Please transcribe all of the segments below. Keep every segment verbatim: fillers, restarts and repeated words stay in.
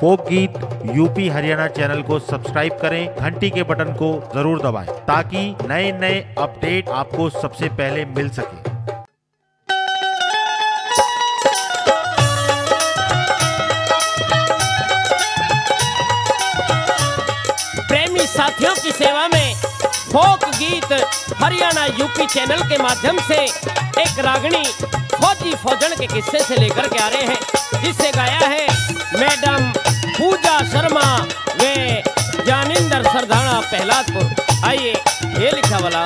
फोक गीत UP Haryana channel को subscribe करें, घंटी के बटन को जरूर दबाएं ताकि नए नए अपडेट आपको सबसे पहले मिल सके। प्रेमी साथियों की सेवा में फोक गीत हरियाणा यूपी चैनल के माध्यम से एक रागनी फौजी फौजन के किस्से से लेकर के आ रहे हैं, जिससे गाया है मैडम पूजा शर्मा वे ज्ञानिंदर सरदाना पहलादपुर। आइए ये लिखा वाला।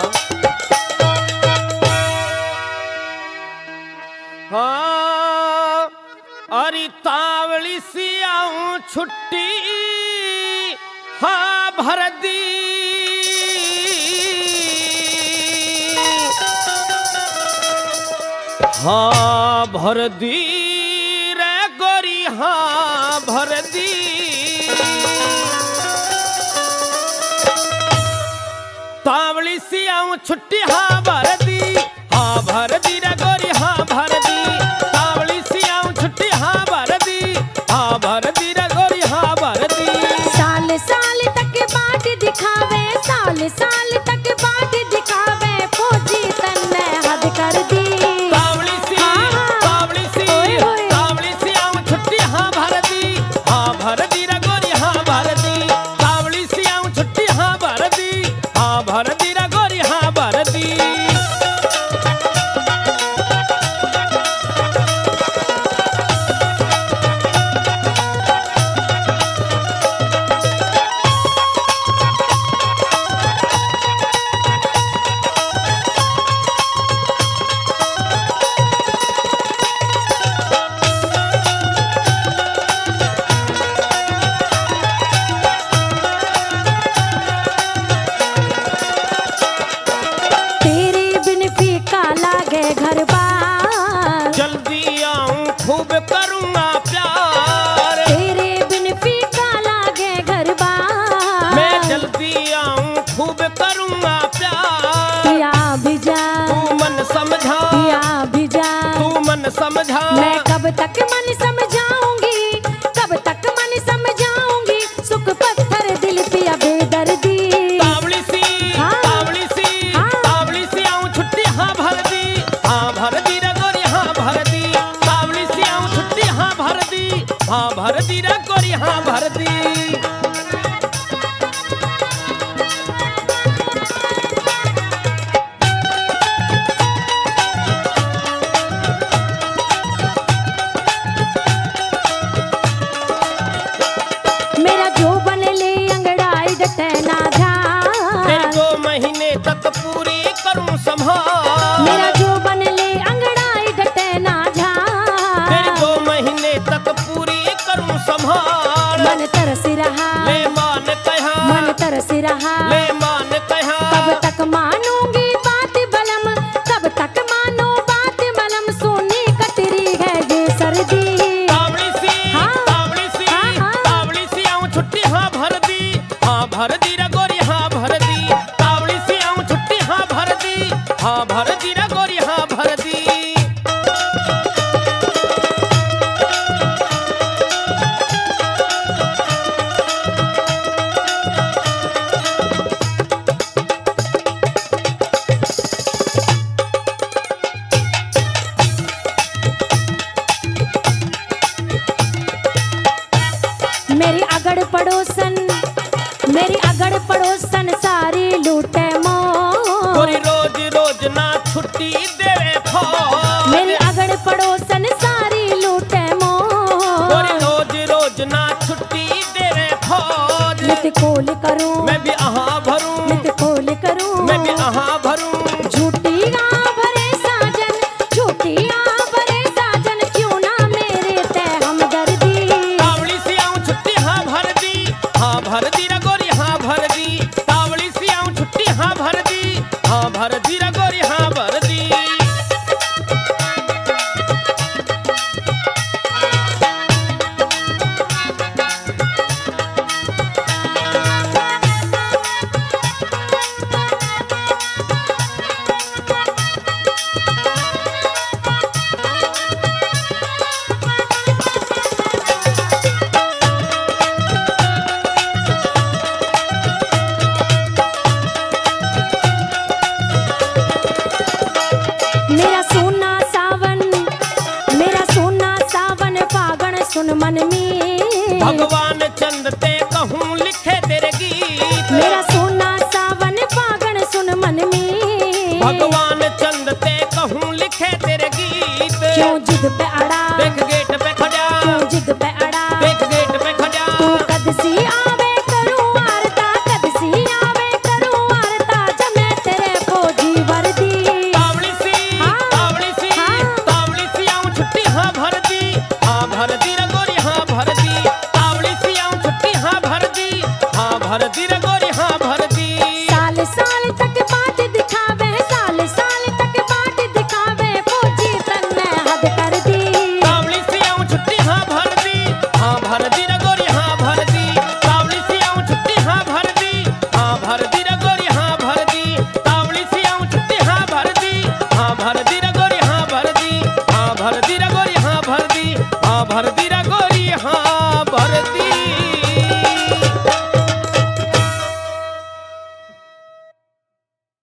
हाँ अरे तावली सी आऊं छुट्टी हाँ भर दी, हाँ भर दी रे गोरी हाँ भर दी। तावली सी आऊं छुट्टी हाँ भर दी, हाँ भर दी रे गोरी हाँ भर दी। तावली सी आऊं छुट्टी हाँ भर दी, हाँ भर दी रे गोरी हाँ भर दी। साल साल तक बाट दिखावे, साल साल तक बाट दिखावे, फौजी तन ने हद कर दी। तावली सी तावली सी तावली सी आऊं छुट्टी हाँ भर दी, हाँ भर दी रे गोरी हाँ भर दी। तावली सी आऊं छुट्टी हाँ भर दी, हाँ भर दी रे गोरी हाँ भर दी। घर बार जल्दी आऊं खूब करूंगा प्यार, तेरे बिन फीका लागे घर बार। मैं जल्दी आऊं खूब करूंगा प्यार। पिया भी जा तू मन समझा, पिया भी जा तू मन समझा। मैं कब तक मन समझाऊंगी, कब तक मन समझाऊंगी, सुख पत्थर दिल पिया बेदर्दी। तावली सी तावली सी तावली सी आऊं छुट्टी हाँ भर दी, हाँ भर दी रे गोरी हाँ भर दी। तावली सी आऊं छुट्टी हाँ भर दी, हाँ भर दी रे गोरी हाँ भर दी। मेरा जो बन ले अंगड़ाई डटे ना जा, तेरे दो महीने तक पूरी करूं संभाल। मेरा जो बन ले अंगड़ाई डटे ना जा, तेरे दो महीने तक पूरी करूं संभाल। मन तरस रहा ले मान कहा, मन तरस रहा, ले मान कहा। कब तक मानूंगी बात बलम, कब तक मानो बात बलम, सोनी कटरी है ये सर्दी। तावली सी तावली सी तावली सी आऊं छुट्टी हाँ भर दी, हाँ भर दी रे गोरी हाँ भर दी। तावली सी आऊं छुट्टी हाँ भर दी, हाँ भर दी रे गोरी हाँ भर दी। मेरी अगड़ पड़ोसन, मेरी अगड़ पड़ोसन सारी लूटे मोर। गोरी रोज रोज ना छुट्टी देवे फौज, मेरी अगड़ पड़ोसन सारी लूटे मोर। गोरी रोज रोज ना छुट्टी देवे फौज। नित खोल करूं मैं भी आहा भरूं, नित खोल करूं, मैं भी आहा भरूं। झूठी आ भरे साजन, झूठी आ भरे साजन, क्यों ना मेरे ते हमदर्दी। तावली सी आऊं छुट्टी हाँ भर दी, हाँ भर दी रे गोरी हाँ भर दी। तावली सी आऊं छुट्टी हाँ भर दी, हाँ भर दी रे गोरी हाँ भर दी। सुन मन में। भगवान चंद ते कहूँ लिखे तेरे गीत, मेरा सोना सावन फागण सुन मन में। भगवान चंद ते कहूँ लिखे तेरे गीत। क्यों जिद पे अड़ा, देख गेट पे खड़ा, क्यों जिद पे अड़ा, देख गेट पे खड़ा। तू कद सी आवे करूं वारता, कद सी आवे करूं वारता, जमे तेरे फौजी वर्दी। तावड़ी सी, हाँ, तावड़ी सी, हाँ। तावड़ी सी आऊं छुट्टी हाँ भर दी, हाँ भर दी रे गोरी हाँ भर दी। तावड़ी सी आऊं छुट्टी हाँ भर दी, हाँ भर दी रे गोरी हाँ भर दी। साल साल तक बाट दिखावे, साल साल तक बाट दिखावे, फौजी तन्ने हद कर दी। तावड़ी सी आऊं छुट्टी हाँ भर दी, हाँ भर दी रे गोरी हाँ भर दी। तावड़ी सी आऊं छुट्टी हाँ भर दी, हाँ भर दी रे गोरी हाँ भर दी। तावड़ी सी आऊं छुट्टी हाँ भर दी, हाँ भर दी रे गोरी हाँ भर दी। हाँ भर दी रे गोरी हाँ भर दी, हाँ भर दी।